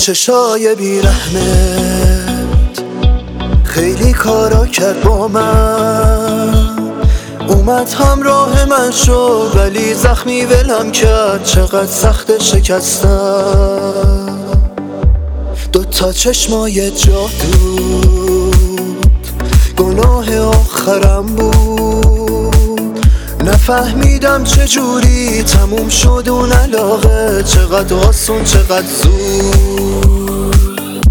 چشای بیرحمت خیلی کارا کرد با من، اومد همراه من شد ولی زخمی ولم کرد. چقدر سخت شکستم، دوتا چشمای جادو، گناه آخرم بود. نفهمیدم چجوری تموم شد اون علاقه، چقدر آسون چقدر زود.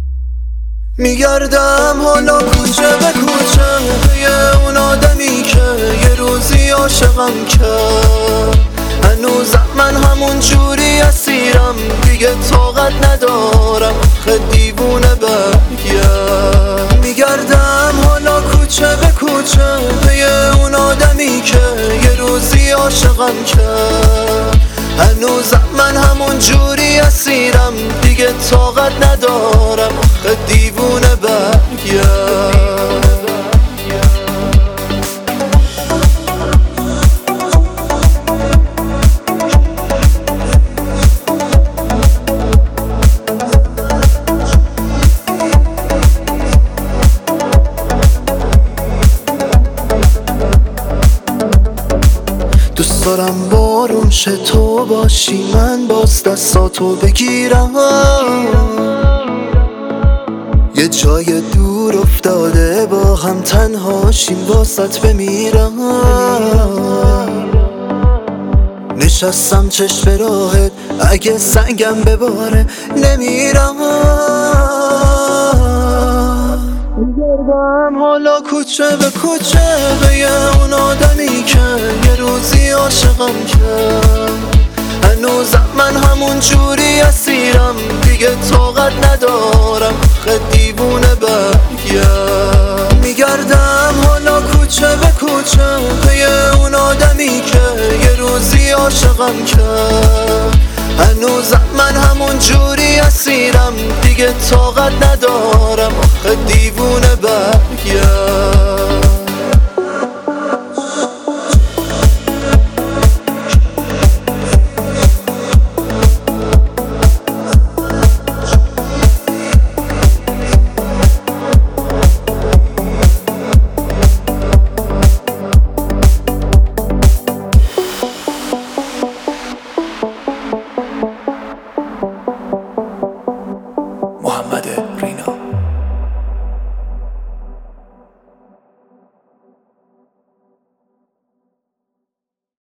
میگردم حالا کوچه به کوچه اون آدمی که یه روزی عاشقم کرد. هنوزم من همون جوری اسیرم، دیگه طاقت ندارم خیلی دیوونه برگرد. میگردم حالا کوچه به کوچه اون آدمی که یه روزی عاشقم کرد. هنوزم من همون جوری اسیرم، دیگه طاقت ندارم خیلی دیوونه برگرد. دوست دارم بارون شه تو باشی، من باز دستاتو بگیرم. یه جای دور افتاده با هم تنهاشیم واسط بمیرم. نشستم چشم به راهت، اگه سنگم بباره نمیرم. میگردم حالا کوچه به کوچه اون آدمی که یه روزی عاشقم کرد. هنوزم من همون جوری اسیرم، دیگه طاقت ندارم خیلی دیوونه برگرد. میگردم حالا کوچه به کوچه اون آدمی که یه روزی عاشقم کرد. هنوزم من همون جوری اسیرم، دیگه طاقت ندارم خیلی دیوونه برگرد.